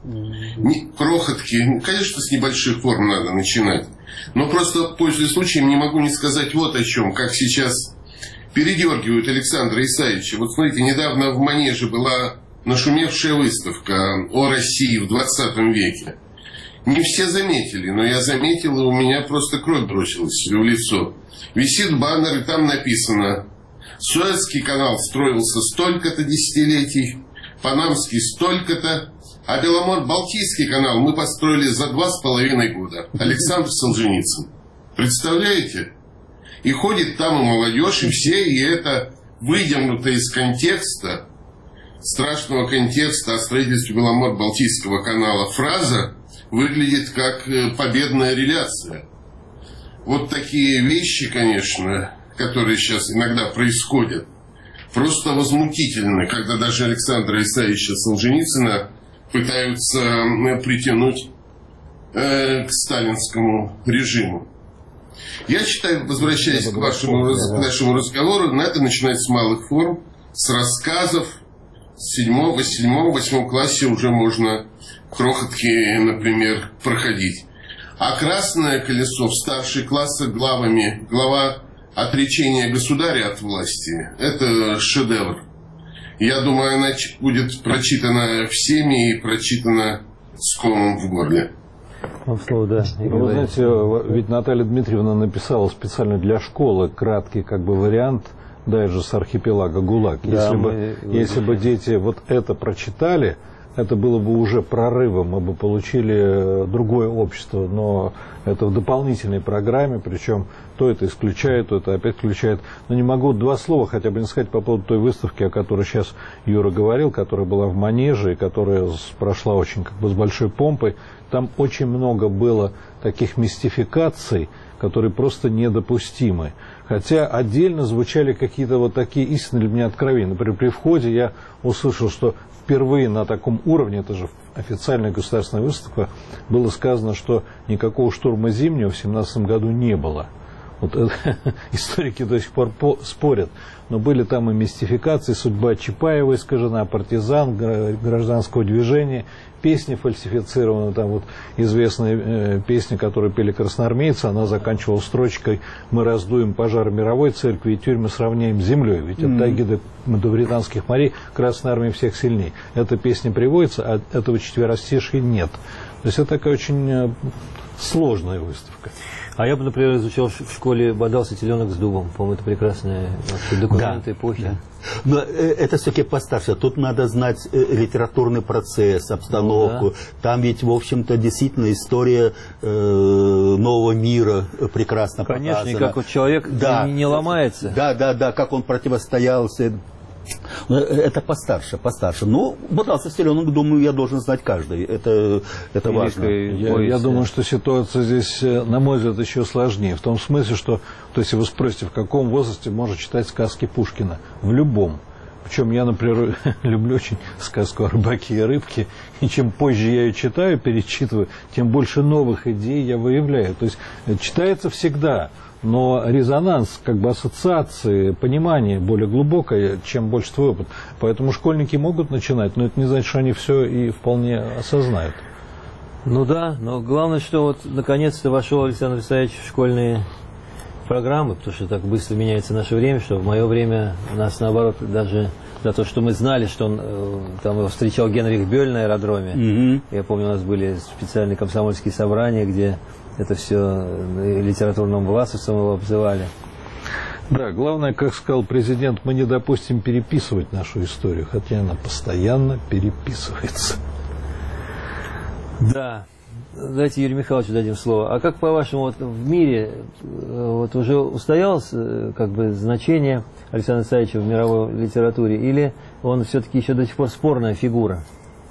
«Крохотки», конечно, с небольших форм надо начинать. Но просто, пользуясь случаем, не могу не сказать вот о чем, как сейчас передергивают Александра Исаевича. Вот смотрите, недавно в Манеже была нашумевшая выставка о России в двадцатом веке. Не все заметили, но я заметил, и у меня просто кровь бросилась в лицо. Висит баннер, и там написано: Суэцкий канал строился столько-то десятилетий, Панамский столько-то, а Беломор-Балтийский канал мы построили за два с половиной года. Александр Солженицын. Представляете? И ходит там и молодежь, и все, и это выдернуто из контекста, страшного контекста о строительстве Беломор-Балтийского канала фраза выглядит как победная реляция. Вот такие вещи, конечно, которые сейчас иногда происходят, просто возмутительны, когда даже Александра Исаевича Солженицына пытаются притянуть э, к сталинскому режиму. Я считаю, возвращаясь к вашему, к нашему разговору, надо начинать с малых форм, с рассказов. С седьмого, седьмого, восьмом классе уже можно крохотки, например, проходить. А «Красное колесо» в старших классах главами, глава «Отречение государя от власти» – это шедевр. Я думаю, она будет прочитана всеми и прочитана с комом в горле. Вам слово, да. Ну, вы знаете, ведь Наталья Дмитриевна написала специально для школы краткий как бы вариант дайджеста архипелага ГУЛАГ. Да, если, мы... бы, если бы дети вот это прочитали, это было бы уже прорывом, мы бы получили другое общество, но это в дополнительной программе, причем то это исключает, то это опять включает. Но не могу два слова хотя бы не сказать по поводу той выставки, о которой сейчас Юра говорил, которая была в Манеже и которая прошла очень как бы с большой помпой. Там очень много было таких мистификаций, которые просто недопустимы. Хотя отдельно звучали какие-то вот такие истины для меня откровения. Например, при входе я услышал, что впервые на таком уровне, это же официальная государственная выставка, было сказано, что никакого штурма Зимнего в семнадцатом году не было. Вот это, историки до сих пор по, спорят, но были там и мистификации, судьба Чапаева искажена, партизан, гражданского движения, песни фальсифицированы, там вот известная э, песня, которую пели красноармейцы, она заканчивалась строчкой «Мы раздуем пожар мировой церкви и тюрьмы сравняем с землей». Ведь mm-hmm. от тайги до, до британских морей Красная Армия всех сильней. Эта песня приводится, а этого четверостишия нет. То есть это такая очень э, сложная выставка. А я бы, например, изучал в школе «Бодался теленок с дубом». По-моему, это прекрасные документы да, эпохи. Да. Но это все-таки постарше. Тут надо знать литературный процесс, обстановку. Ну, да. Там ведь, в общем-то, действительно история э, нового мира прекрасно Конечно, показана. Конечно, и как вот человек да. не, не ломается. Да, да, да, как он противостоял. Это постарше, постарше. Но «Бодался теленок», думаю, я должен знать каждый. Это, это важно. Я, я думаю, что ситуация здесь, на мой взгляд, еще сложнее. В том смысле, что, то есть, вы спросите, в каком возрасте можно читать сказки Пушкина? В любом. Причем я, например, люблю очень сказку о рыбаке и рыбке. И чем позже я ее читаю, перечитываю, тем больше новых идей я выявляю. То есть читается всегда. Но резонанс, как бы ассоциации, понимание более глубокое, чем больше твой опыт. Поэтому школьники могут начинать, но это не значит, что они все и вполне осознают. Ну да, но главное, что вот наконец-то вошел Александр Исаевич в школьные программы, потому что так быстро меняется наше время, что в мое время у нас, наоборот, даже за то, что мы знали, что он там его встречал Генрих Бёль на аэродроме. Mm-hmm. Я помню, у нас были специальные комсомольские собрания, где это все литературным власовцем его обзывали. Да, главное, как сказал президент, мы не допустим переписывать нашу историю, хотя она постоянно переписывается. Да. Дайте Юрию Михайловичу дадим слово. А как, по-вашему, вот в мире вот уже устоялось как бы значение Александра Исаевича в мировой литературе, или он все-таки еще до сих пор спорная фигура?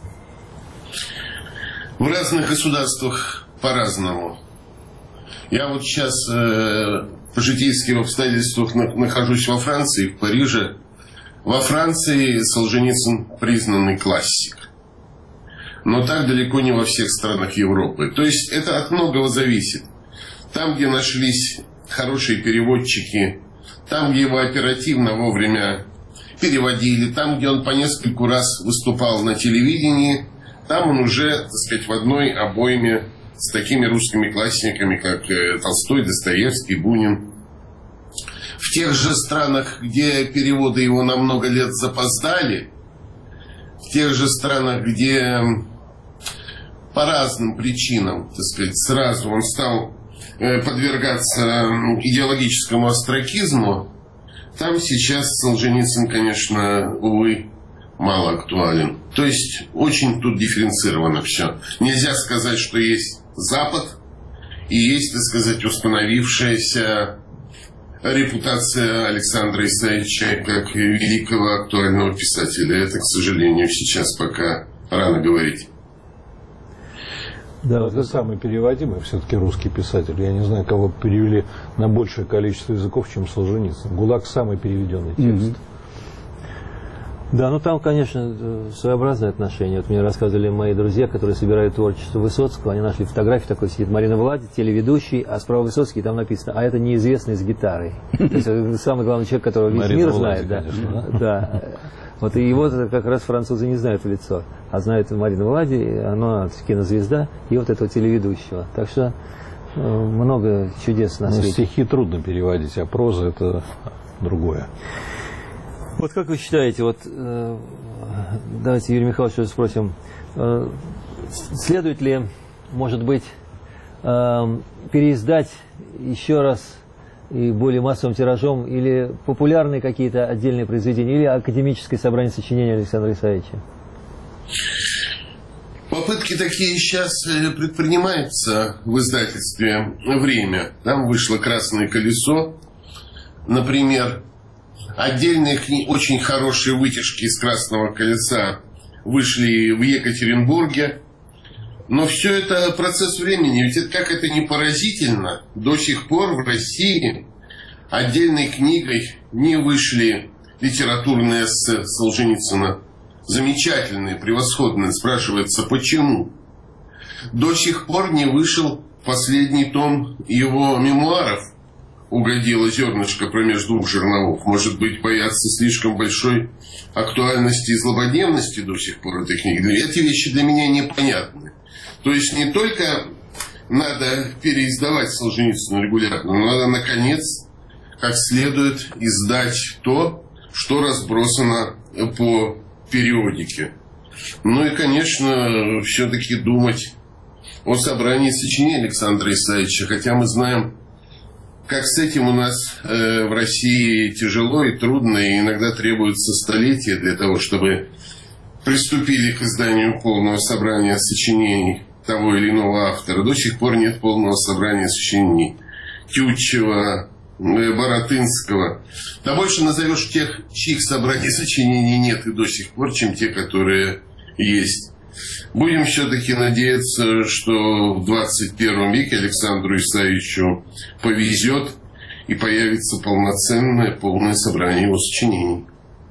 В разных государствах по-разному. Я вот сейчас э, по житейским обстоятельствам нахожусь во Франции, в Париже. Во Франции Солженицын признанный классик. Но так далеко не во всех странах Европы. То есть это от многого зависит. Там, где нашлись хорошие переводчики, там, где его оперативно вовремя переводили, там, где он по нескольку раз выступал на телевидении, там он уже, так сказать, в одной обойме с такими русскими классиками, как Толстой, Достоевский, Бунин. В тех же странах, где переводы его на много лет запоздали, в тех же странах, где по разным причинам, так сказать, сразу он стал подвергаться идеологическому остракизму, там сейчас Солженицын, конечно, увы, мало актуален. То есть очень тут дифференцировано все. Нельзя сказать, что есть Запад и есть, так сказать, установившаяся репутация Александра Исаевича как великого актуального писателя. Это, к сожалению, сейчас пока рано говорить. Да, это самый переводимый все-таки русский писатель. Я не знаю, кого перевели на большее количество языков, чем Солженицын. ГУЛАГ самый переведенный текст. Mm-hmm. Да, ну там, конечно, своеобразное отношение. Вот мне рассказывали мои друзья, которые собирают творчество Высоцкого. Они нашли фотографию, такой сидит Марина Влади, телеведущий, а справа Высоцкий, там написано, а это неизвестный с гитарой. То есть самый главный человек, которого весь мир знает. Да. Вот и его как раз французы не знают в лицо, а знают Марина Влади, она кинозвезда, и вот этого телеведущего. Так что много чудес на свете. Стихи трудно переводить, а проза это другое. Вот как вы считаете, вот э, давайте Юрия Михайловича спросим, э, следует ли, может быть, э, переиздать еще раз и более массовым тиражом, или популярные какие-то отдельные произведения, или академическое собрание сочинений Александра Исаевича? Попытки такие сейчас предпринимаются в издательстве «Время». Там вышло «Красное колесо». Например, отдельные книги, очень хорошие вытяжки из «Красного колеса» вышли в Екатеринбурге. Но все это процесс времени. Ведь это, как это не поразительно, до сих пор в России отдельной книгой не вышли литературные эссе Солженицына. Замечательные, превосходные. Спрашивается, почему? До сих пор не вышел последний том его мемуаров «Угодило зернышко промеж двух жерновов». Может быть, боятся слишком большой актуальности и злободневности до сих пор этой книги. Эти вещи для меня непонятны. То есть не только надо переиздавать Солженицына регулярно, но надо, наконец, как следует издать то, что разбросано по периодике. Ну и, конечно, все-таки думать о собрании сочинений Александра Исаевича, хотя мы знаем, как с этим у нас э, в России тяжело и трудно, и иногда требуется столетия для того, чтобы приступили к изданию полного собрания сочинений того или иного автора. До сих пор нет полного собрания сочинений Тютчева, Баратынского. Да больше назовешь тех, чьих собраний сочинений нет и до сих пор, чем те, которые есть. Будем все-таки надеяться, что в двадцать первом веке Александру Исаевичу повезет и появится полноценное, полное собрание его сочинений.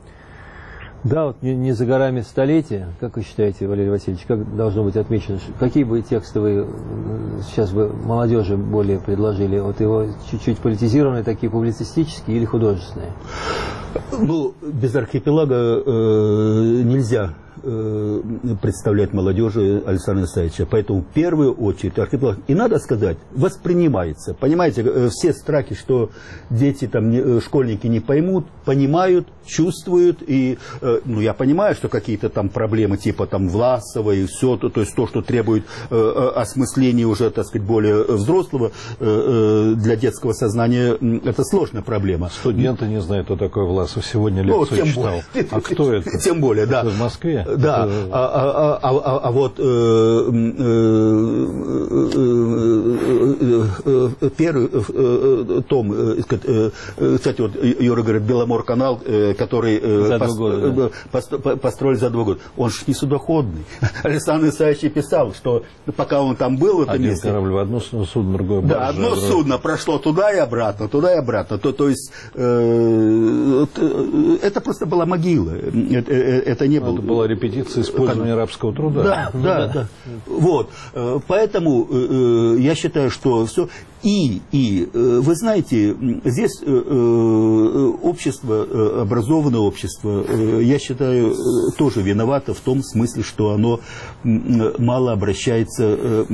Да, вот не, не за горами столетия. Как вы считаете, Валерий Васильевич, как должно быть отмечено? Какие бы тексты вы сейчас бы молодежи более предложили? Вот его чуть-чуть политизированные, такие публицистические или художественные? Ну, без архипелага э, нельзя э, представлять молодежи Александра Исаевича. Поэтому в первую очередь архипелаг, и надо сказать, воспринимается. Понимаете, э, все страхи, что дети, там, не, школьники не поймут, понимают, чувствуют. И, э, ну, я понимаю, что какие-то там проблемы, типа там Власова и все, то, то есть то, что требует э, осмысления уже, так сказать, более взрослого э, э, для детского сознания, это сложная проблема. Студенты не знают, кто такой Власов. Сегодня лекцию ну, читал. Более. А кто это? Тем более, да. Это в Москве? Да. Это... А, а, а, а, а вот э, э, э, первый э, том, э, кстати, вот Юра говорит, Беломор-канал, э, который э, пос, года, да. пос, построили за два года, он же не судоходный. Александр Исаевич писал, что пока он там был в этом Один месте... корабль в одно судно, другое баржа. Да, одно судно прошло туда и обратно, туда и обратно. То, то есть... Э, это просто была могила. Это, это не было. Это была репетиция использования рабского труда. Да, да, да, да. Вот. Поэтому я считаю, что все. И, и, вы знаете, здесь общество, образованное общество, я считаю, тоже виновато в том смысле, что оно мало обращается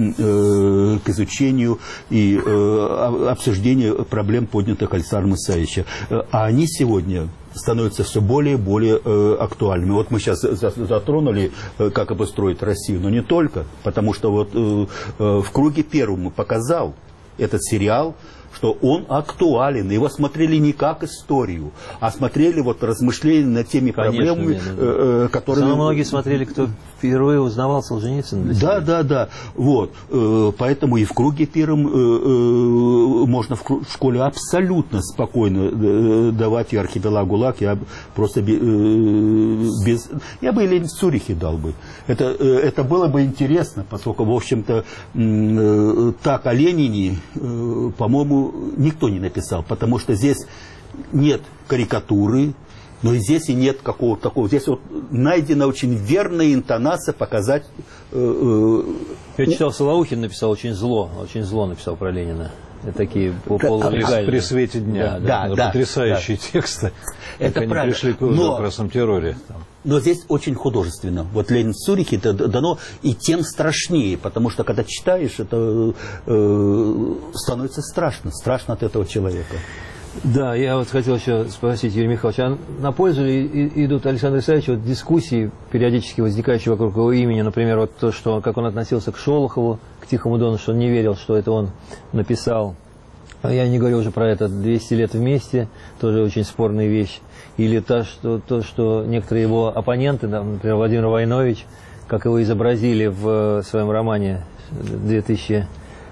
к изучению и обсуждению проблем, поднятых Александром Исаевичем. А они сегодня становятся все более и более э, актуальными. Вот мы сейчас затронули, э, как обустроить Россию, но не только, потому что вот э, э, в круге первом показал этот сериал, что он актуален. Его смотрели не как историю, а смотрели вот размышления над теми Конечно, проблемами, э, которые... Самые многие смотрели, кто впервые узнавал Солженицына. Да, да, да. Вот. Э, поэтому и в круге первом э, э, можно в, в школе абсолютно спокойно э, давать и архипелаг ГУЛАГ. Я просто э, без... Я бы и Ленин в Цюрихе дал бы. Это, э, это было бы интересно, поскольку, в общем-то, э, так о Ленине, э, по-моему, никто не написал, потому что здесь нет карикатуры, но и здесь и нет какого-то такого. Здесь вот найдена очень верная интонация показать... Э, э, Я читал, Солоухин написал очень зло, очень зло написал про Ленина. Это такие полулегальные. При свете дня. Да, да, да, потрясающие да. тексты. Это они правда. пришли к но, вопросам терроре. Но здесь очень художественно. Вот Ленин в Цюрихе это дано, и тем страшнее, потому что когда читаешь, это э, становится страшно. Страшно от этого человека. Да, я вот хотел еще спросить, Юрий Михайлович, а на пользу ли идут Александру Исаевичу вот дискуссии, периодически возникающие вокруг его имени, например, вот то, что, как он относился к Шолохову, к Тихому Дону, что он не верил, что это он написал. Я не говорю уже про это двести лет вместе, тоже очень спорная вещь. Или то, что, то, что некоторые его оппоненты, например, Владимир Войнович, как его изобразили в своем романе две тысячи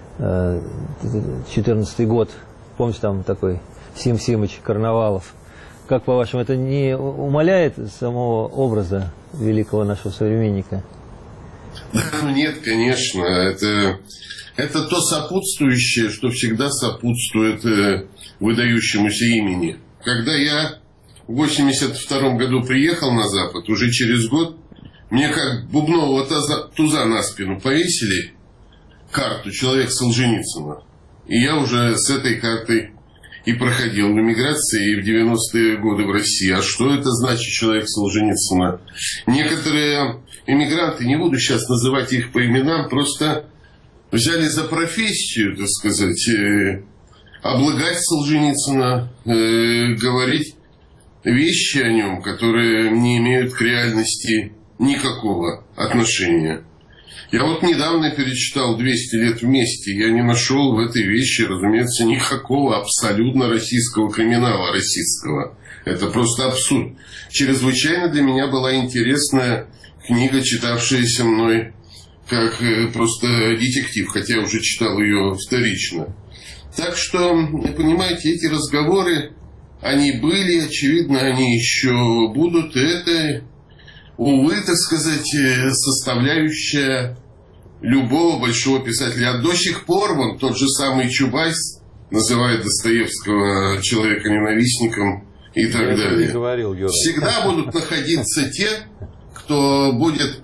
четырнадцатый год, помните, там такой Сим Симыч Карнавалов. Как, по-вашему, это не умаляет самого образа великого нашего современника? Нет, конечно. Это, это то сопутствующее, что всегда сопутствует э, выдающемуся имени. Когда я в восемьдесят втором году приехал на Запад, уже через год, мне как бубнового туза, туза на спину повесили карту «Человек Солженицына». И я уже с этой картой и проходил в эмиграции, и в девяностые годы в России. А что это значит «Человек Солженицына»? Некоторые эмигранты, не буду сейчас называть их по именам, просто взяли за профессию, так сказать, э, облагать Солженицына, э, говорить вещи о нем, которые не имеют к реальности никакого отношения. Я вот недавно перечитал «двести лет вместе». Я не нашел в этой вещи, разумеется, никакого абсолютно российского криминала, российского. Это просто абсурд. Чрезвычайно для меня была интересная книга, читавшаяся мной как просто детектив, хотя я уже читал ее вторично. Так что, понимаете, эти разговоры, они были, очевидно, они еще будут. И это, увы, так сказать, составляющая любого большого писателя. А до сих пор вон тот же самый Чубайс называет Достоевского человека-ненавистником и так Я далее. Не говорил, Георгий. Всегда будут находиться те, кто будет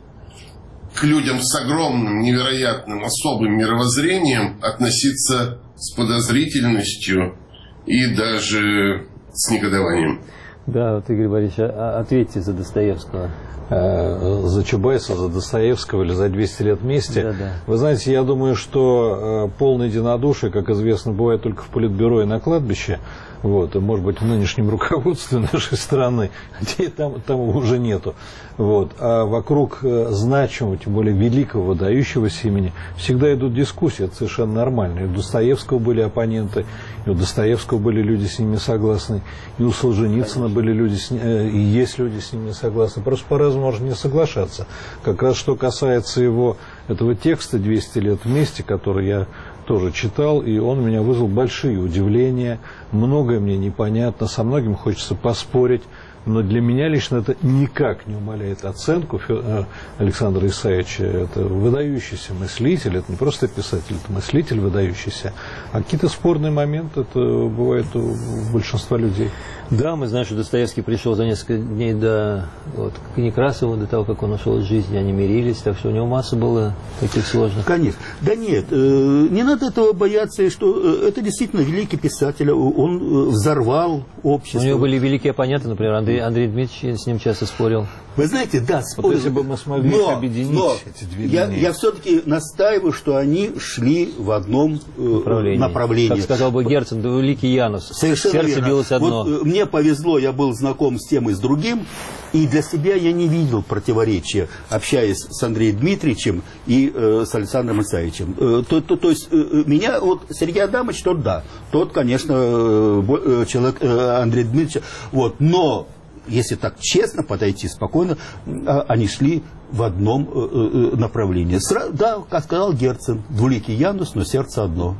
к людям с огромным, невероятным, особым мировоззрением относиться с подозрительностью и даже с негодованием. Да, вот, Игорь Борисович, а ответьте за Достоевского. За Чубайса, за Достоевского или за двести лет вместе. Да, да. Вы знаете, я думаю, что полное единодушие, как известно, бывает только в политбюро и на кладбище. Вот, и, может быть, в нынешнем руководстве нашей страны, хотя там, там его уже нету. Вот. А вокруг значимого, тем более великого, выдающегося имени, всегда идут дискуссии, это совершенно нормально. И у Достоевского были оппоненты, и у Достоевского были люди с ними согласны, и у Солженицына были люди, с, и есть люди с ними согласны. Просто по-разному можно не соглашаться. Как раз что касается его, этого текста «двести лет вместе», который я тоже читал, и он у меня вызвал большие удивления, многое мне непонятно, со многим хочется поспорить, но для меня лично это никак не умаляет оценку Александра Исаевича. Это выдающийся мыслитель, это не просто писатель, это мыслитель выдающийся, а какие-то спорные моменты это бывает у большинства людей. Да, мы знаем, что Достоевский пришел за несколько дней до вот, к Некрасову, до того, как он ушел из жизни, они мирились, так что у него масса было таких сложных. Конечно. Да нет, э, не надо этого бояться, что э, это действительно великий писатель, он э, взорвал общество. У него были великие оппоненты, например, Андрей, Андрей Дмитриевич с ним часто спорил. Вы знаете, да, спорил. Вот если бы мы смогли но, их объединить, но эти две я, линии. я все-таки настаиваю, что они шли в одном э, направлении. направлении. Как сказал бы Герцен, да великий Янус. Совершенно Сердце верно. билось одно. Вот, мне повезло, я был знаком с тем и с другим, и для себя я не видел противоречия, общаясь с Андреем Дмитриевичем и э, с Александром Исаевичем. Э, то, то, то есть э, меня, вот Сергей Адамович, тот да, тот, конечно, э, человек э, Андрей Дмитриевич, вот, но если так честно подойти, спокойно, они шли в одном э, э, направлении. Сра- да, как сказал Герцен, двуликий Янус, но сердце одно.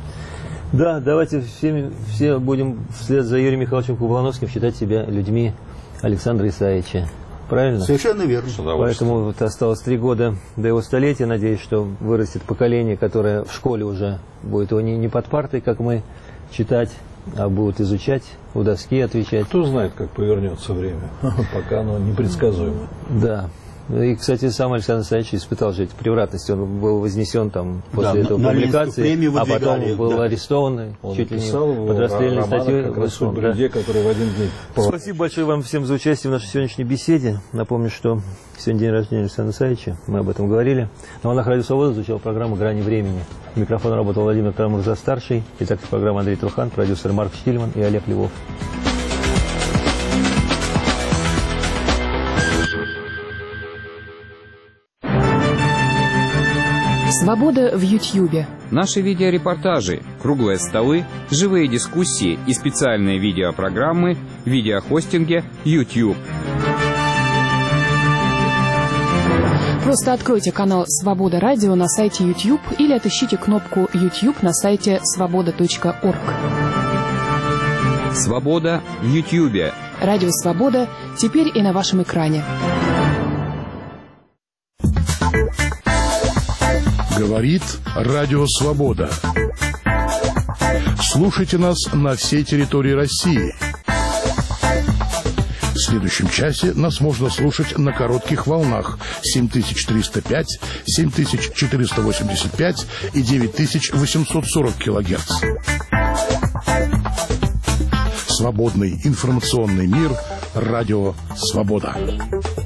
Да, давайте все, все будем вслед за Юрием Михайловичем Кублановским считать себя людьми Александра Исаевича. Правильно? Совершенно верно. Поэтому вот осталось три года до его столетия. Надеюсь, что вырастет поколение, которое в школе уже будет его не, не под партой, как мы, читать, а будут изучать, у доски отвечать. Кто знает, как повернется время, пока оно непредсказуемо. Да. Ну и, кстати, сам Александр Александрович испытал же эти превратности. Он был вознесен там после да, этого на публикации, а потом был да. арестован, Он чуть ли не писал под расстрельной статьей. как раз да. людей, которые в один день... Спасибо большое вам всем за участие в нашей сегодняшней беседе. Напомню, что сегодня день рождения Александра Александровича, мы об этом говорили. На волнах Радио Свобода звучала программа «Грани времени». Микрофон работал Владимир Карамурза-старший, редактор программы Андрей Трухан, продюсер Марк Штильман и Олег Львов. Свобода в Ютьюбе. Наши видеорепортажи, круглые столы, живые дискуссии и специальные видеопрограммы в видеохостинге YouTube. Просто откройте канал «Свобода Радио» на сайте YouTube или отыщите кнопку YouTube на сайте свобода точка орг. Свобода в Ютьюбе. Радио «Свобода» теперь и на вашем экране. Говорит Радио Свобода. Слушайте нас на всей территории России. В следующем часе нас можно слушать на коротких волнах семь тысяч триста пять, семь тысяч четыреста восемьдесят пять и девять тысяч восемьсот сорок килогерц. Свободный информационный мир. Радио Свобода.